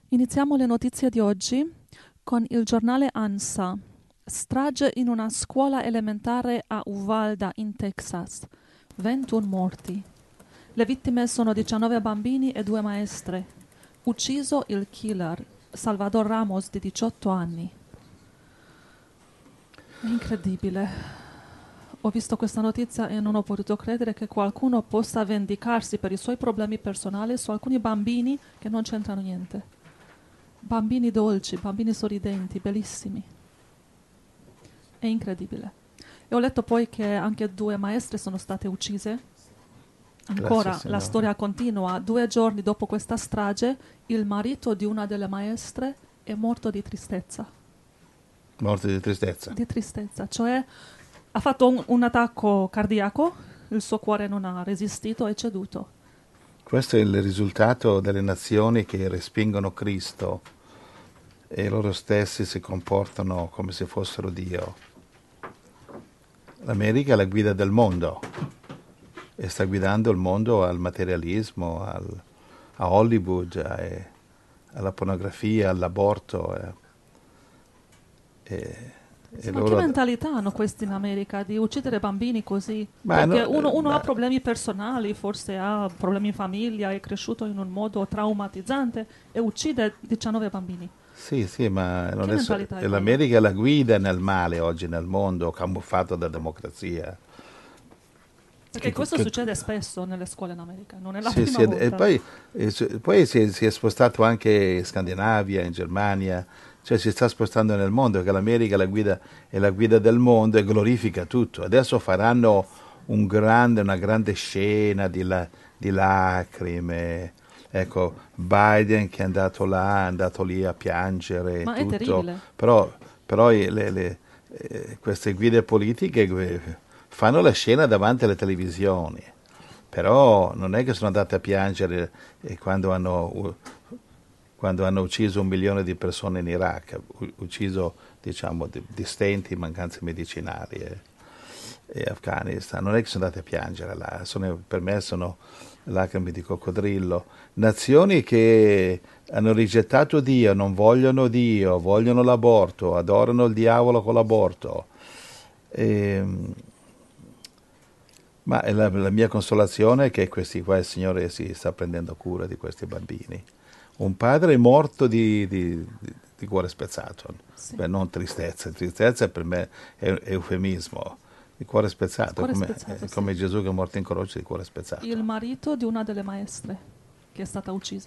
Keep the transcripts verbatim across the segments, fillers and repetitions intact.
Iniziamo le notizie di oggi con il giornale ANSA. Strage in una scuola elementare a Uvalda, in Texas. ventuno morti. Le vittime sono diciannove bambini e due maestre. Ucciso il killer, Salvador Ramos, di diciotto anni. È incredibile. Ho visto questa notizia e non ho potuto credere che qualcuno possa vendicarsi per i suoi problemi personali su alcuni bambini che non c'entrano niente. Bambini dolci, bambini sorridenti, bellissimi. È incredibile. E ho letto poi che anche due maestre sono state uccise. Ancora Grazie, la Signore. storia continua. Due giorni dopo questa strage, il marito di una delle maestre è morto di tristezza. Morte di tristezza. Di tristezza, cioè ha fatto un, un attacco cardiaco, il suo cuore non ha resistito, è ceduto. Questo è il risultato delle nazioni che respingono Cristo e loro stessi si comportano come se fossero Dio. L'America è la guida del mondo e sta guidando il mondo al materialismo, al, a Hollywood, a, eh, alla pornografia, all'aborto. Eh, e, Sì, e ma loro... che mentalità hanno questi in America di uccidere bambini così? Ma Perché no, uno, uno ma- ha problemi personali, forse ha problemi in famiglia, è cresciuto in un modo traumatizzante e uccide diciannove bambini. Sì, sì, ma non Che è so- mentalità è quella? l'America è la guida nel male oggi nel mondo, camuffato da democrazia. Perché Che- questo che- succede spesso nelle scuole in America, non è la Sì, prima sì, ed- e volta. poi, e s- poi si, è, si è spostato anche in Scandinavia, in Germania, cioè si sta spostando nel mondo, che l'America è la guida, è la guida del mondo e glorifica tutto. Adesso faranno un grande, una grande scena di, la- di lacrime. Ecco, Biden che è andato là, è andato lì a piangere e Ma è tutto, terribile. però, però i- le- le- eh, queste guide politiche eh, fanno la scena davanti alle televisioni. Però non è che sono andate a piangere eh, quando hanno, u- quando hanno ucciso un milione di persone in Iraq, u- ucciso diciamo di, di stenti, mancanze medicinali e, e Afghanistan. Non è che sono andate a piangere là, sono- per me sono lacrime di coccodrillo. Nazioni che hanno rigettato Dio, non vogliono Dio, vogliono l'aborto, adorano il diavolo con l'aborto. Ehm, Ma la, la mia consolazione è che questi qua il Signore si sta prendendo cura di questi bambini. Un padre morto di, di- di- di cuore spezzato. Sì. Beh, non tristezza, tristezza per me è, è eufemismo. Di cuore spezzato, Cuore come, spezzato, è sì. come Gesù che è morto in croce di cuore spezzato. Il marito di una delle maestre che è stata uccisa.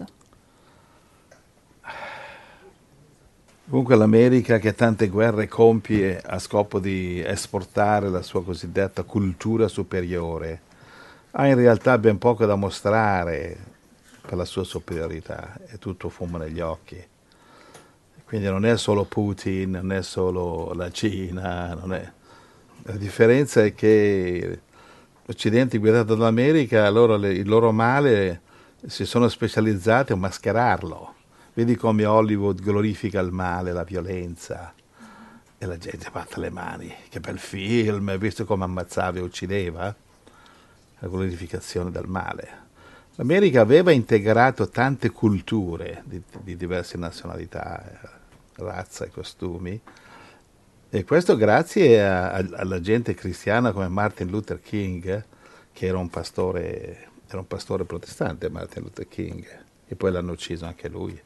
Comunque l'America che tante guerre compie a scopo di esportare la sua cosiddetta cultura superiore ha in realtà ben poco da mostrare per la sua superiorità, è tutto fumo negli occhi. Quindi non è solo Putin, non è solo la Cina, non è... La differenza è che l'Occidente guidato dall'America, loro, le- il loro male si sono specializzati a mascherarlo. Vedi come Hollywood glorifica il male, la violenza e la gente batte le mani. Che bel film, hai visto come ammazzava e uccideva? La glorificazione del male. L'America aveva integrato tante culture di, di diverse nazionalità, eh, razza e costumi, e questo grazie a- a- alla gente cristiana come Martin Luther King, eh, che era un pastore, era un pastore protestante, Martin Luther King, e poi l'hanno ucciso anche lui.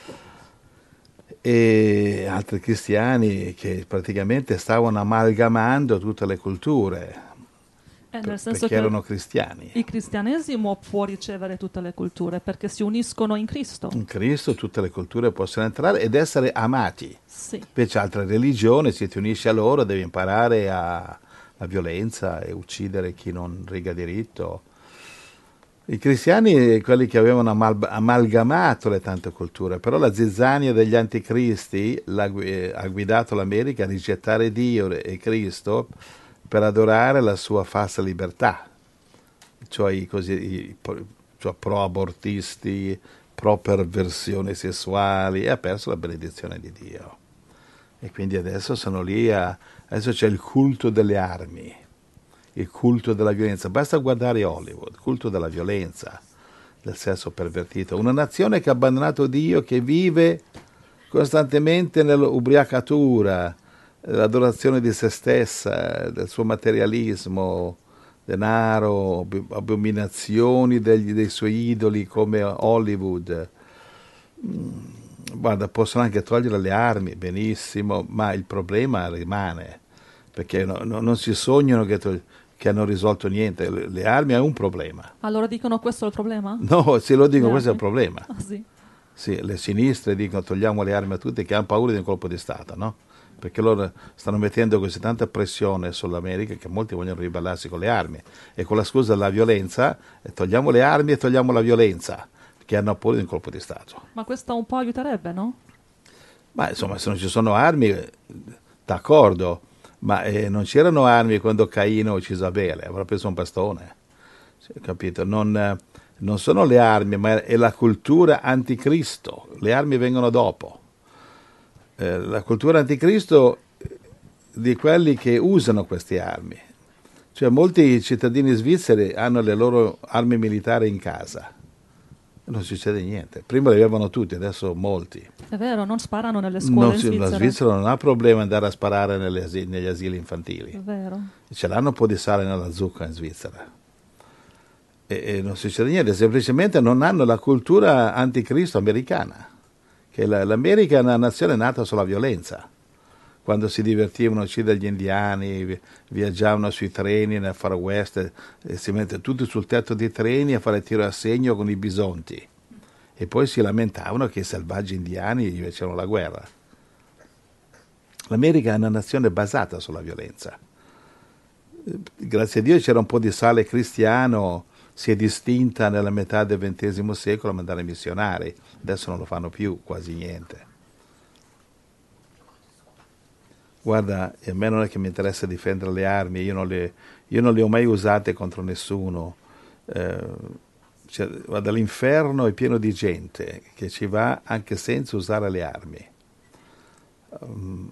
E altri cristiani che praticamente stavano amalgamando tutte le culture, Eh, per- nel senso perché che erano cristiani. il cristianesimo può ricevere tutte le culture perché si uniscono in Cristo. In Cristo tutte le culture possono entrare ed essere amati. Sì. Invece altre religioni, se ti unisci a loro, devi imparare a, la violenza e uccidere chi non riga diritto. I cristiani, quelli che avevano amal- amalgamato le tante culture, però la zizzania degli anticristi l'ha gui- eh, ha guidato l'America a rigettare Dio e Cristo per adorare la sua falsa libertà, cioè i, così, i pro- cioè pro-abortisti, pro-perversioni sessuali, e ha perso la benedizione di Dio. E quindi adesso sono lì a... adesso c'è il culto delle armi, il culto della violenza. Basta guardare Hollywood, il culto della violenza. del sesso pervertito, una nazione che ha abbandonato Dio, che vive costantemente nell'ubriacatura, l'adorazione di se stessa, del suo materialismo, denaro, abominazioni degli, dei suoi idoli come Hollywood. Guarda, possono anche togliere le armi, benissimo, ma il problema rimane, perché no, no, non si sognano che, to- che hanno risolto niente. Le, le armi è un problema. Allora dicono questo è il problema? No, se lo dico, Le questo è il armi? problema. Ah, sì. Sì, le sinistre dicono togliamo le armi a tutti, che hanno paura di un colpo di Stato, no? Perché loro stanno mettendo così tanta pressione sull'America che molti vogliono ribellarsi con le armi. E con la scusa della violenza, eh, togliamo le armi e togliamo la violenza, perché hanno paura di un colpo di Stato. Ma questo un po' aiuterebbe, no? Ma insomma, se non ci sono armi, eh, d'accordo, ma eh, non c'erano armi quando Caino uccise Abele, avrà preso un bastone, sì, capito? Non, eh, non sono le armi, ma è la cultura anticristo. Le armi vengono dopo. Eh, la cultura anticristo di quelli che usano queste armi. Cioè molti cittadini svizzeri hanno le loro armi militari in casa. Non succede niente. Prima le avevano tutti, adesso molti. È vero, non sparano nelle scuole Non in si- la Svizzera. Svizzera non ha problema ad andare a sparare nelle asi- negli asili infantili. È vero. Ce l'hanno un po' di sale nella zucca in Svizzera. E, e non succede niente, semplicemente non hanno la cultura anticristo americana. Che la- l'America è una nazione nata sulla violenza. Quando si divertivano a uccidere gli indiani, vi- viaggiavano sui treni nel Far West, e, e si mettono tutti sul tetto dei treni a fare tiro a segno con i bisonti. E poi si lamentavano che i selvaggi indiani gli facevano la guerra. L'America è una nazione basata sulla violenza. Eh, Grazie a Dio c'era un po' di sale cristiano, si è distinta nella metà del ventesimo secolo a mandare missionari. Adesso non lo fanno più, quasi niente. Guarda, a me non è che mi interessa difendere le armi, io non le, io non le ho mai usate contro nessuno. Eh, cioè, guarda, l'inferno è pieno di gente che ci va anche senza usare le armi. Um,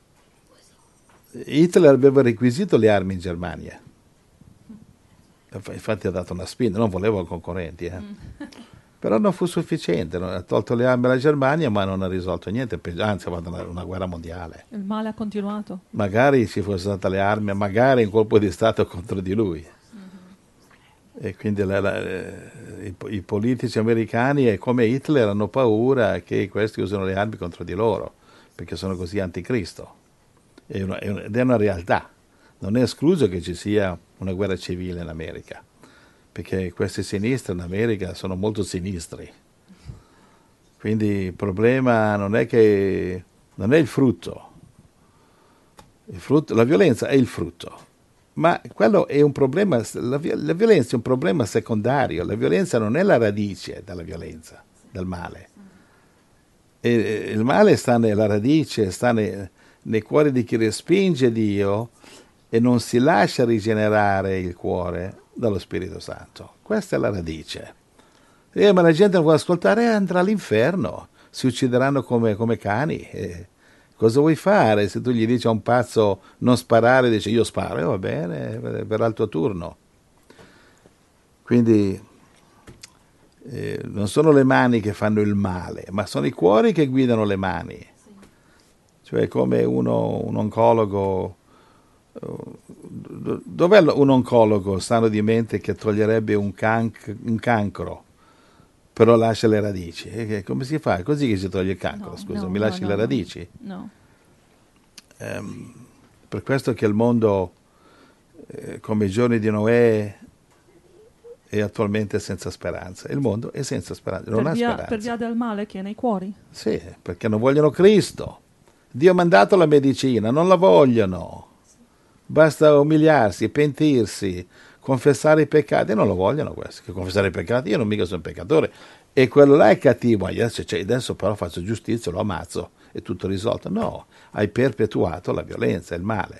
Hitler aveva requisito le armi in Germania. Infatti ha dato una spinta, non voleva concorrenti, eh. Mm. Però non fu sufficiente, no? Ha tolto le armi alla Germania ma non ha risolto niente, anzi ha fatto una, una guerra mondiale. Il male ha continuato. Magari ci fossero state le armi, magari un colpo di Stato contro di lui. Mm-hmm. E quindi la, la, i, i politici americani, e come Hitler, hanno paura che questi usino le armi contro di loro, perché sono così anticristo. È una, è una, ed è una realtà. Non è escluso che ci sia una guerra civile in America, perché questi sinistri in America sono molto sinistri. Quindi il problema non è che non è il frutto. Il frutto, la violenza è il frutto, ma quello è un problema, la, la violenza è un problema secondario, la violenza non è la radice della violenza, del male. E, il male sta nella radice, sta nei, nei cuori di chi respinge Dio e non si lascia rigenerare il cuore dallo Spirito Santo. Questa è la radice. Eh, ma la gente non vuole ascoltare, eh, andrà all'inferno, si uccideranno come, come cani. Eh, cosa vuoi fare? Se tu gli dici a un pazzo non sparare, dice io sparo, eh, va bene, verrà il tuo turno. Quindi eh, non sono le mani che fanno il male, ma sono i cuori che guidano le mani. Sì. Cioè come uno, un oncologo. Dov'è un oncologo sano di mente che toglierebbe un, canc- un cancro, però lascia le radici? E come si fa? È così che si toglie il cancro, No, scusa, no, mi no, lasci no, le no. radici? No. Ehm, per questo che il mondo, eh, come i giorni di Noè, è attualmente senza speranza. Il mondo è senza speranza, non Per ha via, speranza. per via del male che è nei cuori. Sì, perché non vogliono Cristo. Dio ha mandato la medicina, non la vogliono. Basta umiliarsi, pentirsi, confessare i peccati. Non lo vogliono questo, che confessare i peccati. Io non mica sono un peccatore. E quello là è cattivo. Adesso, cioè, adesso però faccio giustizia, lo ammazzo, è tutto risolto. No, hai perpetuato la violenza, il male.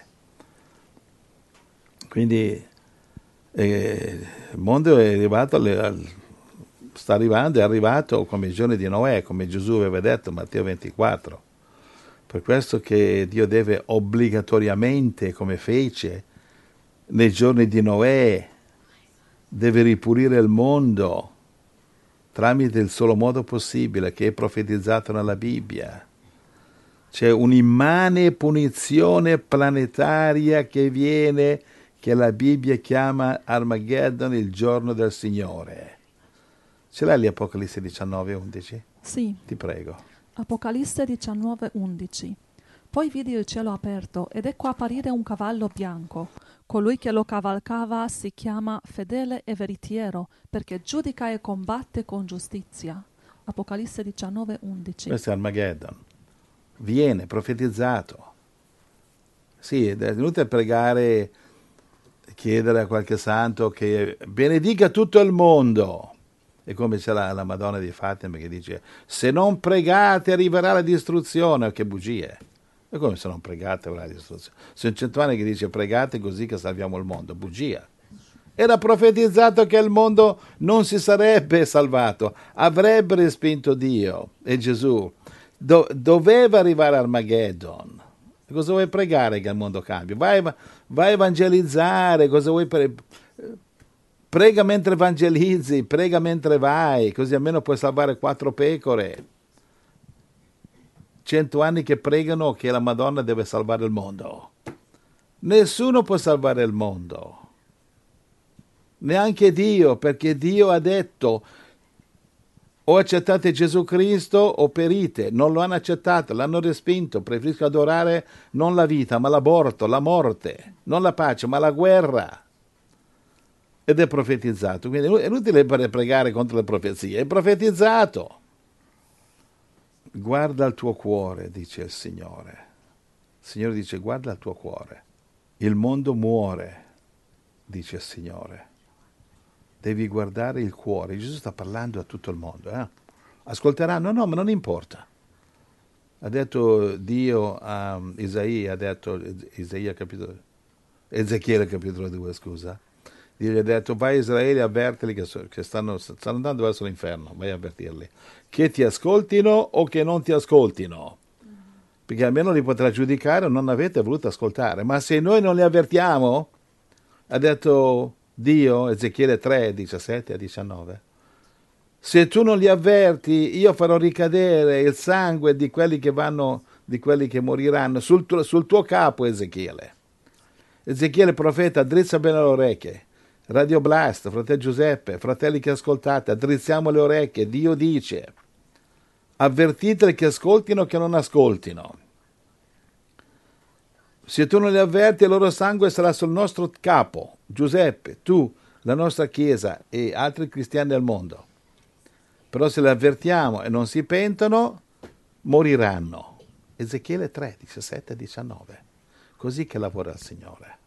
Quindi eh, il mondo è arrivato, alle, al, sta arrivando, è arrivato come i giorni di Noè, come Gesù aveva detto, Matteo ventiquattro. Per questo che Dio deve obbligatoriamente, come fece nei giorni di Noè, deve ripulire il mondo tramite il solo modo possibile che è profetizzato nella Bibbia. C'è un'immane punizione planetaria che viene, che la Bibbia chiama Armageddon, il giorno del Signore. Ce l'hai lì Apocalisse diciannove undici? Sì. Ti prego. Apocalisse diciannove undici. Poi vidi il cielo aperto ed ecco apparire un cavallo bianco. Colui che lo cavalcava si chiama Fedele e Veritiero, perché giudica e combatte con giustizia. Apocalisse diciannove undici. Questo è Armageddon. Viene profetizzato. Sì, è inutile pregare, chiedere a qualche santo che benedica tutto il mondo. E come c'è la, la Madonna di Fatima che dice: se non pregate arriverà la distruzione. Che bugie. E come se non pregate arriverà la distruzione? C'è un centuane che dice pregate così che salviamo il mondo. Bugia. Era profetizzato che il mondo non si sarebbe salvato, avrebbe respinto Dio e Gesù. Do, doveva arrivare Armageddon. Cosa vuoi pregare che il mondo cambi? Vai, vai a evangelizzare, cosa vuoi pre- prega mentre evangelizzi, prega mentre vai, così almeno puoi salvare quattro pecore. Cento anni che pregano che la Madonna deve salvare il mondo. Nessuno può salvare il mondo. Neanche Dio, perché Dio ha detto: o accettate Gesù Cristo o perite. Non lo hanno accettato, l'hanno respinto. Preferisco adorare non la vita, ma l'aborto, la morte, non la pace, ma la guerra. Ed è profetizzato. Quindi è inutile pregare contro le profezie, è profetizzato. Guarda il tuo cuore, dice il Signore. Il Signore dice: guarda il tuo cuore. Il mondo muore, dice il Signore. Devi guardare il cuore. Gesù sta parlando a tutto il mondo. Eh? Ascolteranno? No, ma non importa. Ha detto Dio a Isaia, ha detto Isaia capitolo, Ezechiele capitolo due, scusa. Dio gli ha detto: vai a Israele, avvertili che, so, che stanno, stanno andando verso l'inferno, vai a avvertirli. Che ti ascoltino o che non ti ascoltino. Perché almeno li potrà giudicare o non avete voluto ascoltare. Ma se noi non li avvertiamo, ha detto Dio, Ezechiele tre, diciassette a diciannove, se tu non li avverti, io farò ricadere il sangue di quelli che vanno, di quelli che moriranno sul tuo, sul tuo capo, Ezechiele. Ezechiele profeta, drizza bene le orecchie. Radio Blast, fratello Giuseppe, fratelli che ascoltate, addrizziamo le orecchie. Dio dice: avvertite che ascoltino che non ascoltino. Se tu non li avverti, il loro sangue sarà sul nostro capo, Giuseppe, tu, la nostra Chiesa e altri cristiani del mondo. Però se li avvertiamo e non si pentono, moriranno. Ezechiele tre, diciassette e diciannove. Così che lavora il Signore.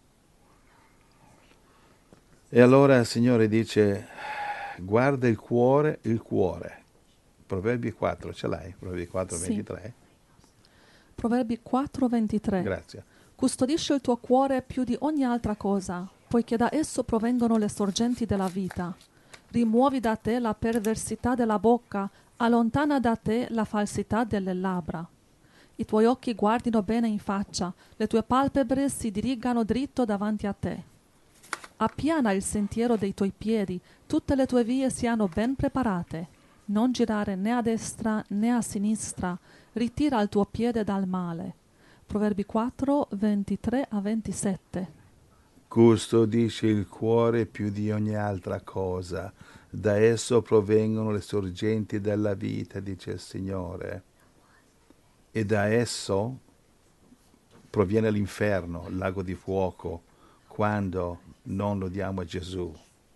E allora il Signore dice: guarda il cuore, il cuore. Proverbi quattro, ce l'hai? Proverbi quattro, Sì. ventitré? Proverbi quattro ventitré. Grazie. Custodisci il tuo cuore più di ogni altra cosa, poiché da esso provengono le sorgenti della vita. Rimuovi da te la perversità della bocca, allontana da te la falsità delle labbra. I tuoi occhi guardino bene in faccia, le tue palpebre si dirigano dritto davanti a te. Appiana il sentiero dei tuoi piedi, tutte le tue vie siano ben preparate. Non girare né a destra né a sinistra, ritira il tuo piede dal male. Proverbi quattro, ventitré a ventisette. Custodisce il cuore più di ogni altra cosa, da esso provengono le sorgenti della vita, dice il Signore, e da esso proviene l'inferno, il lago di fuoco, quando non lo diamo a Gesù.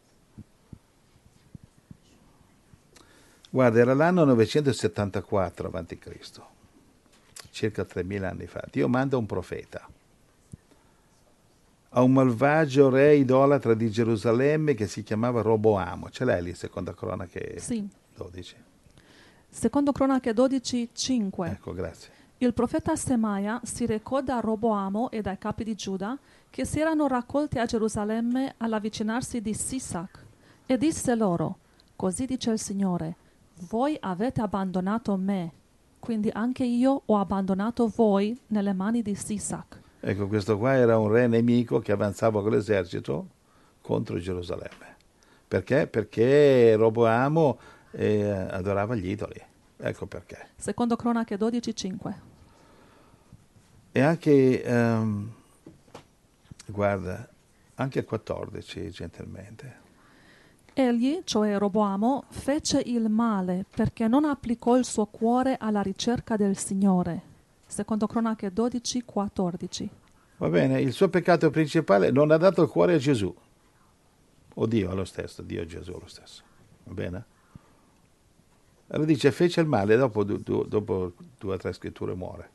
Guarda, era l'anno novecentosettantaquattro avanti Cristo, circa tremila anni fa. Dio manda un profeta a un malvagio re idolatra di Gerusalemme che si chiamava Roboamo. Ce l'hai lì, seconda cronache Sì. dodici? Secondo Cronache dodici, cinque. Ecco, grazie. Il profeta Semaia si recò da Roboamo e dai capi di Giuda, che si erano raccolti a Gerusalemme all'avvicinarsi di Sisac, e disse loro: così dice il Signore, voi avete abbandonato me, quindi anche io ho abbandonato voi nelle mani di Sisac. Ecco, questo qua era un re nemico che avanzava con l'esercito contro Gerusalemme. Perché? Perché Roboamo e adorava gli idoli. Ecco perché. Secondo Cronache dodici cinque. E anche, um, guarda, anche quattordici, gentilmente. Egli, cioè Roboamo, fece il male perché non applicò il suo cuore alla ricerca del Signore. Secondo Cronache dodici quattordici. Va bene, il suo peccato principale non ha dato il cuore a Gesù. O Dio è lo stesso, Dio e Gesù è lo stesso. Va bene? Allora dice, fece il male, dopo, du, dopo due o tre scritture muore.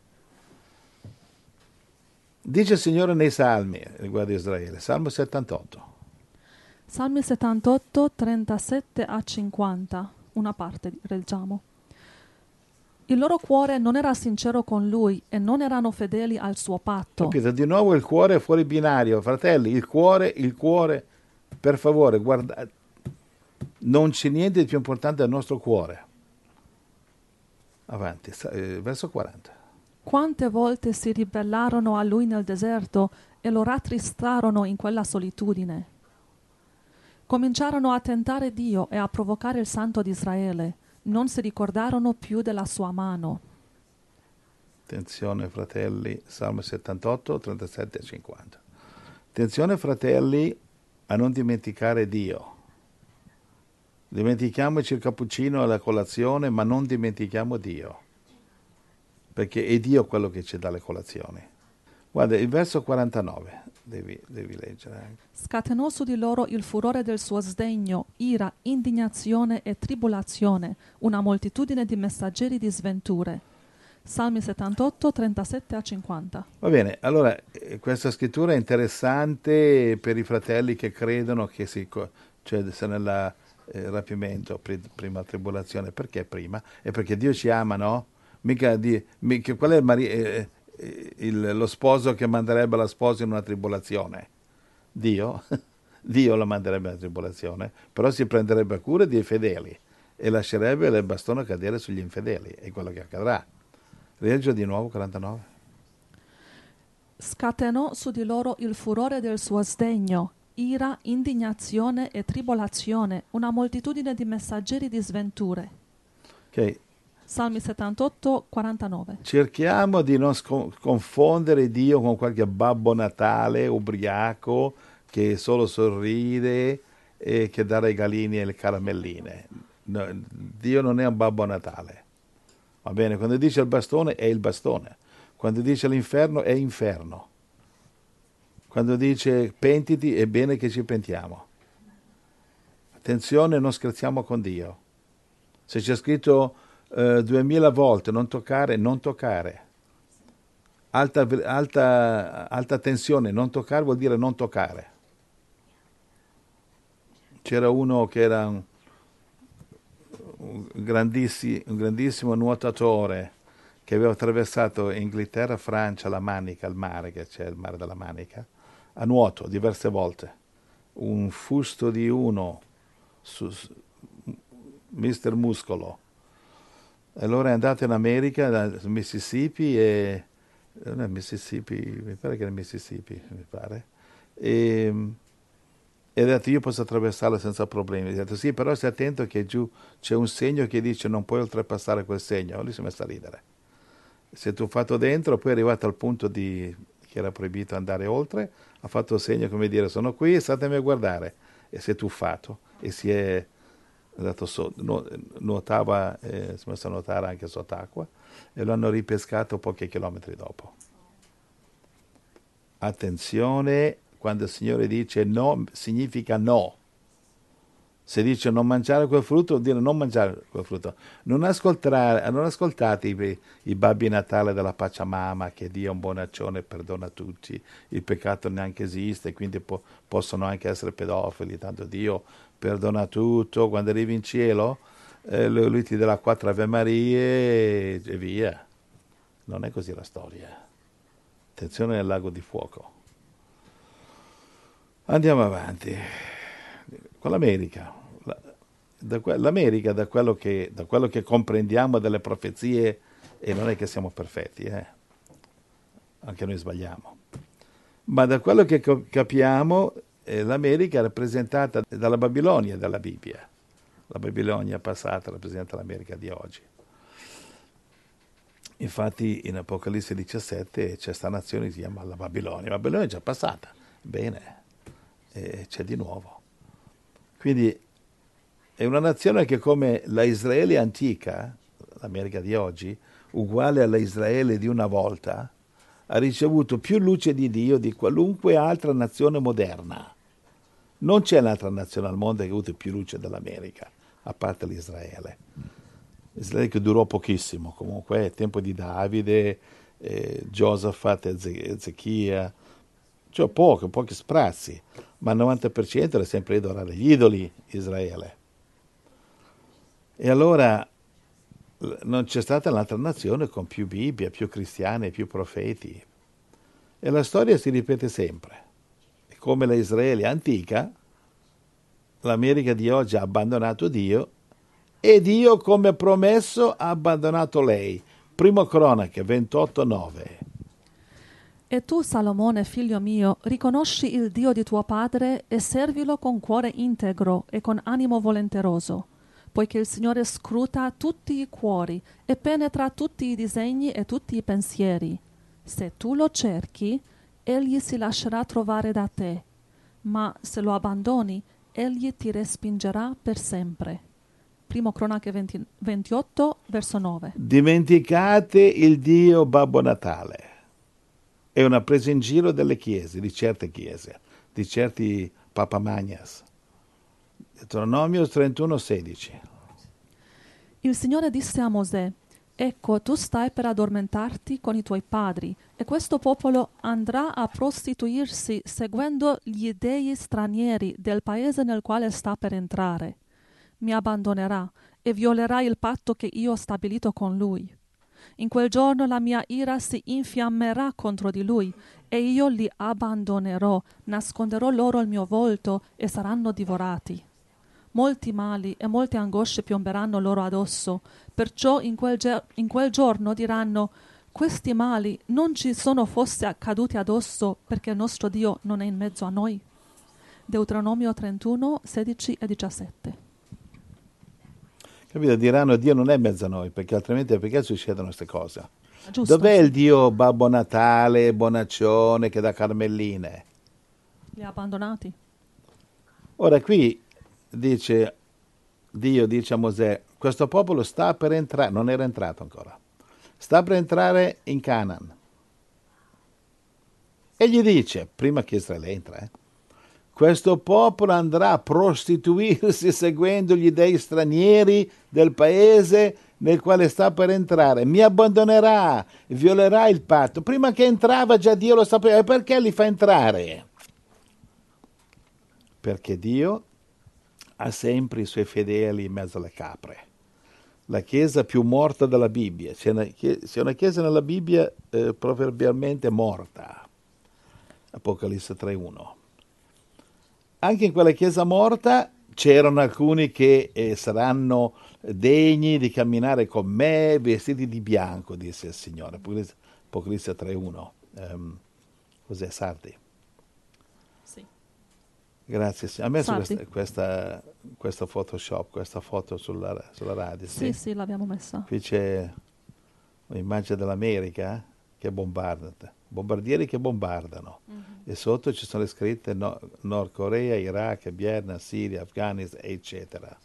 Dice il Signore nei Salmi riguardo Israele, Salmo settantotto. Salmi settantotto, trentasette a cinquanta, una parte, leggiamo. Il loro cuore non era sincero con lui e non erano fedeli al suo patto. Capito? Di nuovo il cuore è fuori binario, fratelli, il cuore, il cuore, per favore, guardate, non c'è niente di più importante del nostro cuore. Avanti, eh, verso quaranta. Quante volte si ribellarono a lui nel deserto e lo rattristarono in quella solitudine. Cominciarono a tentare Dio e a provocare il Santo di Israele. Non si ricordarono più della sua mano. Attenzione fratelli, Salmo settantotto, trentasette e cinquanta. Attenzione fratelli a non dimenticare Dio. Dimentichiamoci il cappuccino e la colazione, ma non dimentichiamo Dio. Perché è Dio quello che ci dà le colazioni. Guarda, il verso quarantanove, devi, devi leggere anche. Scatenò su di loro il furore del suo sdegno, ira, indignazione e tribolazione, una moltitudine di messaggeri di sventure. Salmi settantotto, trentasette a cinquanta. Va bene, allora eh, questa scrittura è interessante per i fratelli che credono che si, cioè se nel eh, rapimento, prima tribolazione. Perché prima? È perché Dio ci ama, no? Mica di, mica, qual è il, mari, eh, il, lo sposo che manderebbe la sposa in una tribolazione? Dio. Dio la manderebbe in una tribolazione, però si prenderebbe cura dei fedeli e lascerebbe il bastone cadere sugli infedeli, è quello che accadrà. Leggo di nuovo quarantanove. Scatenò su di loro il furore del suo sdegno, ira, indignazione e tribolazione, una moltitudine di messaggeri di sventure. Ok. Salmi settantotto, quarantanove. Cerchiamo di non sco- confondere Dio con qualche babbo Natale ubriaco che solo sorride e che dà regalini e le caramelline. No, Dio non è un babbo Natale. Va bene? Quando dice il bastone è il bastone. Quando dice l'inferno è inferno. Quando dice pentiti è bene che ci pentiamo. Attenzione, non scherziamo con Dio. Se c'è scritto Uh, duemila volte non toccare, non toccare. Alta, alta, alta tensione, non toccare vuol dire non toccare. C'era uno che era un, un, grandissimo, un grandissimo nuotatore che aveva attraversato Inghilterra, Francia, la Manica, il mare, che c'è il mare della Manica, a nuoto diverse volte. Un fusto di uno, su, su, mister Muscolo. Allora è andato in America, dal Mississippi, e non è Mississippi, mi pare che è Mississippi, mi pare, e, e ha detto io posso attraversarlo senza problemi. Ha detto sì, però stai attento che giù c'è un segno che dice non puoi oltrepassare quel segno. Lui si è messo a ridere. Si è tuffato dentro, poi è arrivato al punto di che era proibito andare oltre, ha fatto il segno come dire sono qui, statemi a guardare, e si è tuffato e si è andato so, nu, nuotava, eh, si è messo a nuotare anche sott'acqua e lo hanno ripescato pochi chilometri dopo. Attenzione, quando il Signore dice no, significa no. Se dice non mangiare quel frutto, vuol dire non mangiare quel frutto. Non, ascoltare, non ascoltate i, i babbi Natale della Pachamama, che Dio è un bonaccione e perdona tutti, il peccato neanche esiste, quindi po- possono anche essere pedofili, tanto Dio perdona tutto, quando arrivi in cielo eh, lui ti darà quattro Ave Marie e, e via. Non è così la storia. Attenzione al lago di fuoco. Andiamo avanti con l'America. Da que- L'America, da quello, che, da quello che comprendiamo delle profezie, e non è che siamo perfetti, eh? Anche noi sbagliamo, ma da quello che co- capiamo, eh, l'America è rappresentata dalla Babilonia, dalla Bibbia. La Babilonia passata rappresenta l'America di oggi. Infatti in Apocalisse diciassette c'è sta nazione che si chiama la Babilonia. La Babilonia è già passata, bene, e c'è di nuovo. Quindi è una nazione che, come la Israele antica, l'America di oggi, uguale alla Israele di una volta, ha ricevuto più luce di Dio di qualunque altra nazione moderna. Non c'è un'altra nazione al mondo che ha avuto più luce dell'America, a parte l'Israele. Israele che durò pochissimo, comunque, è tempo di Davide, eh, Giosafat, Ezechia, cioè poco, pochi sprazzi, ma il novanta per cento era sempre adorare gli idoli, Israele. E allora non c'è stata un'altra nazione con più Bibbia, più cristiani, più profeti. E la storia si ripete sempre. E come la Israele antica, l'America di oggi ha abbandonato Dio e Dio, come promesso, ha abbandonato lei. Primo Cronache ventotto nove. E tu, Salomone, figlio mio, riconosci il Dio di tuo padre e servilo con cuore integro e con animo volenteroso, poiché il Signore scruta tutti i cuori e penetra tutti i disegni e tutti i pensieri. Se tu lo cerchi, egli si lascerà trovare da te, ma se lo abbandoni, egli ti respingerà per sempre. Primo Cronache venti, ventotto, verso nove. Dimenticate il Dio Babbo Natale. È una presa in giro delle chiese, di certe chiese, di certi papamagnas. Deuteronomio trentuno sedici. Il Signore disse a Mosè: ecco, tu stai per addormentarti con i tuoi padri, e questo popolo andrà a prostituirsi seguendo gli dei stranieri del paese nel quale sta per entrare. Mi abbandonerà e violerà il patto che io ho stabilito con lui. In quel giorno la mia ira si infiammerà contro di lui, e io li abbandonerò, nasconderò loro il mio volto e saranno divorati. Molti mali e molte angosce piomberanno loro addosso, perciò in quel, ge- in quel giorno diranno: questi mali non ci sono forse accaduti addosso perché il nostro Dio non è in mezzo a noi? Deuteronomio trentuno, sedici e diciassette. Capito? Diranno Dio non è in mezzo a noi, perché altrimenti perché succedono queste cose? Giusto, Dov'è sì. il Dio Babbo Natale, Bonaccione, che dà carmelline? Li ha abbandonati. Ora qui dice, Dio dice a Mosè, questo popolo sta per entrare, non era entrato ancora, sta per entrare in Canaan. E gli dice, prima che Israele entra, eh, questo popolo andrà a prostituirsi seguendo gli dei stranieri del paese nel quale sta per entrare, mi abbandonerà, violerà il patto. Prima che entrava già Dio lo sapeva, e perché li fa entrare? Perché Dio ha sempre i suoi fedeli in mezzo alle capre. La chiesa più morta della Bibbia, c'è una chiesa, c'è una chiesa nella Bibbia eh, proverbialmente morta, Apocalisse tre uno. Anche in quella chiesa morta c'erano alcuni che eh, saranno degni di camminare con me vestiti di bianco, disse il Signore. Apocalisse tre uno. Um, cos'è, Sardi? Sì. Grazie, Signore. Ha messo Sardi. questa, questa, questa Photoshop, questa foto sulla, sulla radio? Sì, sì, l'abbiamo messa. Qui c'è un'immagine dell'America eh, che bombarda, bombardieri che bombardano. Mm-hmm. E sotto ci sono le scritte no, Nord Corea, Iraq, Vietnam, Siria, Afghanistan, eccetera.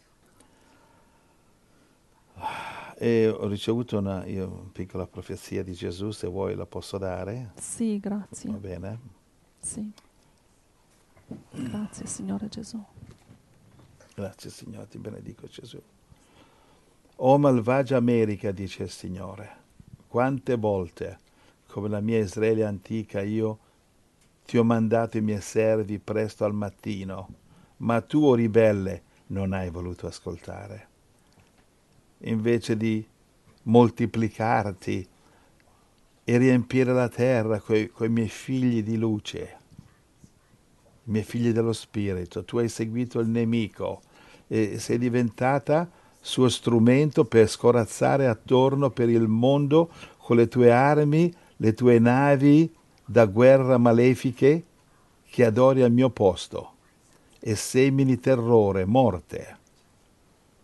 E ho ricevuto una, io, una piccola profezia di Gesù, se vuoi la posso dare? Sì, grazie. Va bene? Sì. Grazie, Signore Gesù. Grazie, Signore, ti benedico, Gesù. O malvagia America, dice il Signore, quante volte, come la mia Israele antica, io ti ho mandato i miei servi presto al mattino, ma tu, o ribelle, non hai voluto ascoltare. Invece di moltiplicarti e riempire la terra coi, coi miei figli di luce, i miei figli dello Spirito, tu hai seguito il nemico e sei diventata suo strumento per scorazzare attorno per il mondo con le tue armi, le tue navi da guerra malefiche, che adori al mio posto e semini terrore, morte.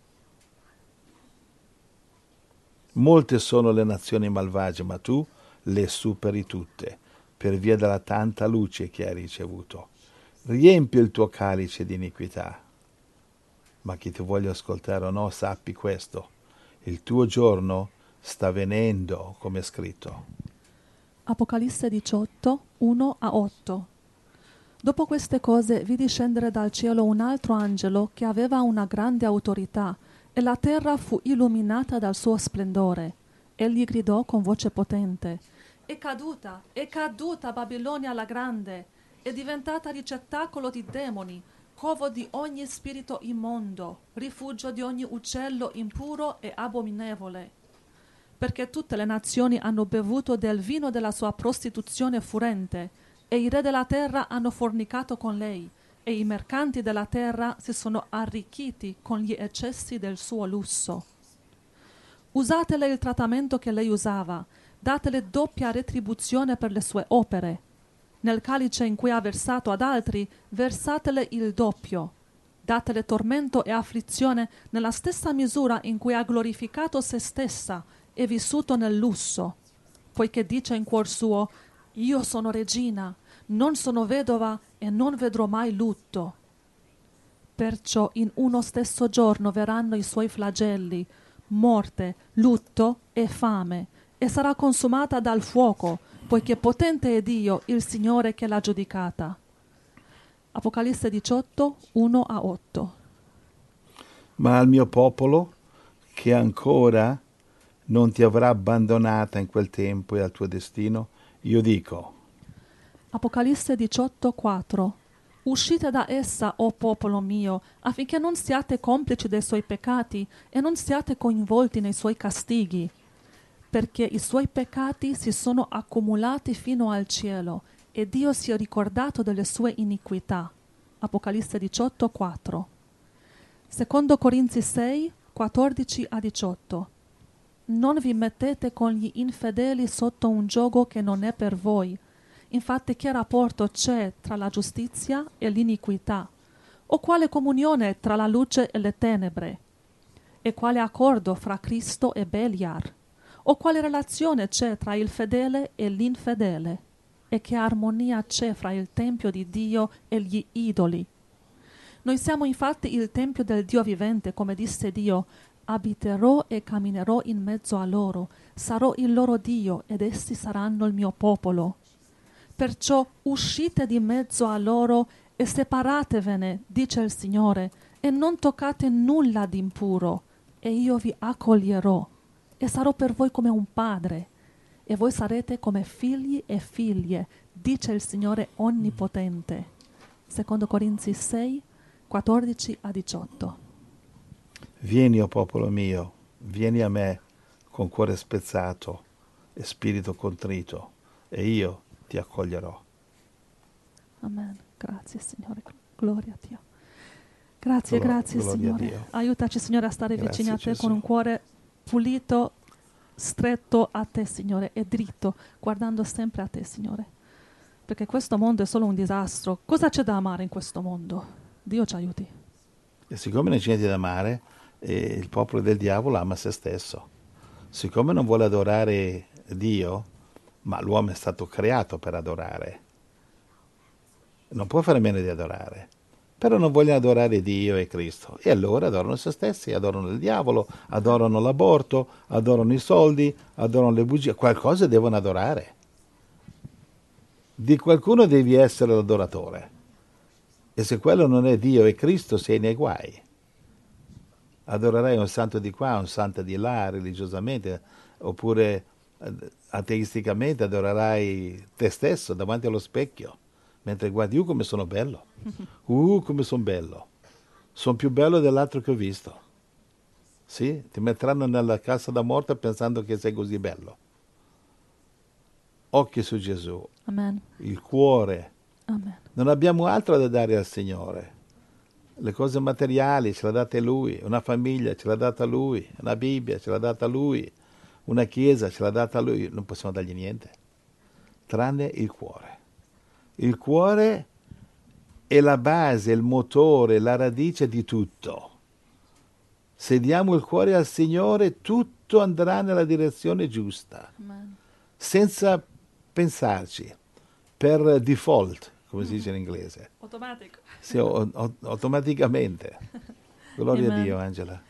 Molte sono le nazioni malvagie, ma tu le superi tutte, per via della tanta luce che hai ricevuto. Riempi il tuo calice di iniquità. Ma chi ti voglia ascoltare o no, sappi questo: il tuo giorno sta venendo, come è scritto. Apocalisse diciotto, uno a otto. Dopo queste cose vidi scendere dal cielo un altro angelo che aveva una grande autorità, e la terra fu illuminata dal suo splendore. Egli gridò con voce potente: È caduta, è caduta Babilonia la grande, è diventata ricettacolo di demoni, covo di ogni spirito immondo, rifugio di ogni uccello impuro e abominevole. Perché tutte le nazioni hanno bevuto del vino della sua prostituzione furente, e i re della terra hanno fornicato con lei, e i mercanti della terra si sono arricchiti con gli eccessi del suo lusso. Usatele il trattamento che lei usava, datele doppia retribuzione per le sue opere. Nel calice in cui ha versato ad altri, versatele il doppio. Datele tormento e afflizione nella stessa misura in cui ha glorificato se stessa e vissuto nel lusso, poiché dice in cuor suo: io sono regina, non sono vedova e non vedrò mai lutto. Perciò in uno stesso giorno verranno i suoi flagelli, morte, lutto e fame, e sarà consumata dal fuoco, poiché potente è Dio, il Signore, che l'ha giudicata. Apocalisse diciotto, uno a otto. Ma al mio popolo, che ancora non ti avrà abbandonata in quel tempo e al tuo destino, io dico. Apocalisse diciotto, quattro. Uscite da essa, o popolo mio, affinché non siate complici dei suoi peccati e non siate coinvolti nei suoi castighi, perché i suoi peccati si sono accumulati fino al cielo e Dio si è ricordato delle sue iniquità. Apocalisse diciotto, quattro. Secondo Corinzi sei, quattordici a diciotto. Non vi mettete con gli infedeli sotto un giogo che non è per voi. Infatti che rapporto c'è tra la giustizia e l'iniquità? O quale comunione tra la luce e le tenebre? E quale accordo fra Cristo e Beliar? O quale relazione c'è tra il fedele e l'infedele? E che armonia c'è fra il tempio di Dio e gli idoli? Noi siamo infatti il tempio del Dio vivente, come disse Dio: abiterò e camminerò in mezzo a loro, sarò il loro Dio ed essi saranno il mio popolo. Perciò uscite di mezzo a loro e separatevene, dice il Signore, e non toccate nulla di impuro, e io vi accoglierò, e sarò per voi come un padre, e voi sarete come figli e figlie, dice il Signore Onnipotente. Secondo Corinzi sei, quattordici a diciotto. Vieni, o popolo mio, vieni a me con cuore spezzato e spirito contrito, e io ti accoglierò. Amen. Grazie Signore, gloria a Dio. Grazie, Glo- grazie gloria a Signore. Dio. Aiutaci Signore a stare Grazie, vicini a te Gesù. con un cuore pulito, stretto a te Signore, e dritto, guardando sempre a te Signore. Perché questo mondo è solo un disastro. Cosa c'è da amare in questo mondo? Dio ci aiuti. E siccome non c'è niente da amare, eh, il popolo del diavolo ama se stesso. Siccome non vuole adorare Dio, ma l'uomo è stato creato per adorare, non può fare a meno di adorare, però non vogliono adorare Dio e Cristo, e allora adorano se stessi, adorano il diavolo, adorano l'aborto, adorano i soldi, adorano le bugie, qualcosa devono adorare. Di qualcuno devi essere l'adoratore, e se quello non è Dio e Cristo sei nei guai. Adorerai un santo di qua, un santo di là, religiosamente, oppure eh, ateisticamente adorerai te stesso davanti allo specchio, mentre guardi, uh come sono bello, uh come sono bello, sono più bello dell'altro che ho visto. Sì, ti metteranno nella cassa da morte pensando che sei così bello. Occhi su Gesù, Amen. il cuore. Amen. Non abbiamo altro da dare al Signore. Le cose materiali ce l'ha date Lui, una famiglia ce l'ha data Lui, una Bibbia ce l'ha data Lui, una chiesa ce l'ha data Lui, non possiamo dargli niente, tranne il cuore. Il cuore è la base, il motore, la radice di tutto. Se diamo il cuore al Signore, tutto andrà nella direzione giusta, Amen. senza pensarci, per default, come si dice in inglese. Automatic. Sì, o- o- automaticamente. Gloria a Amen. Dio, Angela.